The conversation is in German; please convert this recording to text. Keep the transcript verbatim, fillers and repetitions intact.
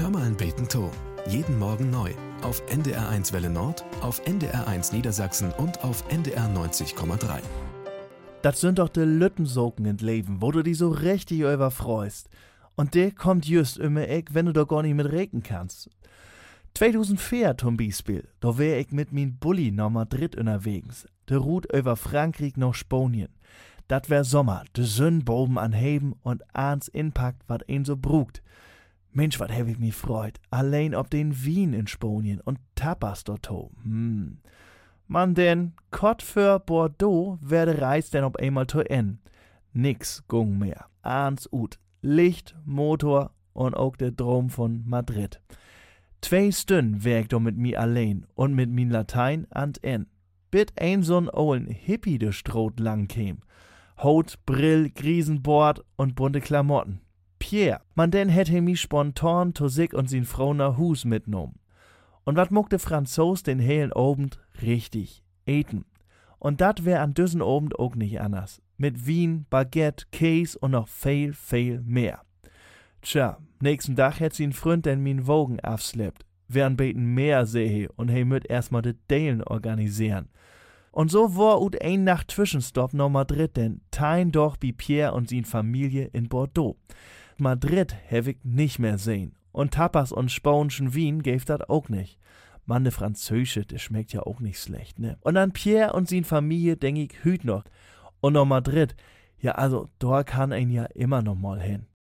Hör mal ein Beten to. Jeden Morgen neu. Auf N D R eins Welle Nord, auf N D R eins Niedersachsen und auf N D R neunzig Komma drei. Das sind doch de Lüttensoken in Leben, wo du dich so richtig über freust. Und der kommt just immer ich, wenn du da gar nicht mit reden kannst. zweitausendvier zum Beispiel, da wär ich mit min Bulli nach Madrid unterwegs. De Route über Frankreich nach Spanien. Dat wär Sommer, de Sonn boben anheben und ans inpackt, wat een so brugt. Mensch, wat hab ich mich freut. Allein ob den Wien in Spanien und Tapas dort. Hm. Man denn, Kott für Bordeaux werde Reis denn ob einmal to en. Nix gung mehr. Ans ut. Licht, Motor und auch der Drom von Madrid. Zwei Stunden wär ich do mit mi allein und mit min Latein an en. Bit ein so'n ollen Hippie de Stroot lang käm. Haut, Brill, Griesenbord und bunte Klamotten. Pierre, man denn hätte mi spontan to sich und sin Frau nach Hus mitnommen. Und wat muck de Franzos den hellen Abend? Richtig, eten. Und dat wär an düssen Abend auch nicht anders. Mit Wien, Baguette, Käse und noch viel, viel mehr. Tja, nächsten Tag hätt sin Freund denn min Wogen afsleppt. Wern beten mehr sehe und he müt erstmal de Deilen organisieren. Und so war ut ein Nacht Zwischenstopp nach Madrid, denn tein doch bi Pierre und sin Familie in Bordeaux. Madrid hab ich nicht mehr sehen. Und Tapas und Spanischen Wien gäf dat auch nicht. Mann, de Französische, das schmeckt ja auch nicht schlecht, ne? Und an Pierre und sin Familie denk ich hüt noch. Und nach Madrid, ja also, da kann ein ja immer noch mal hin.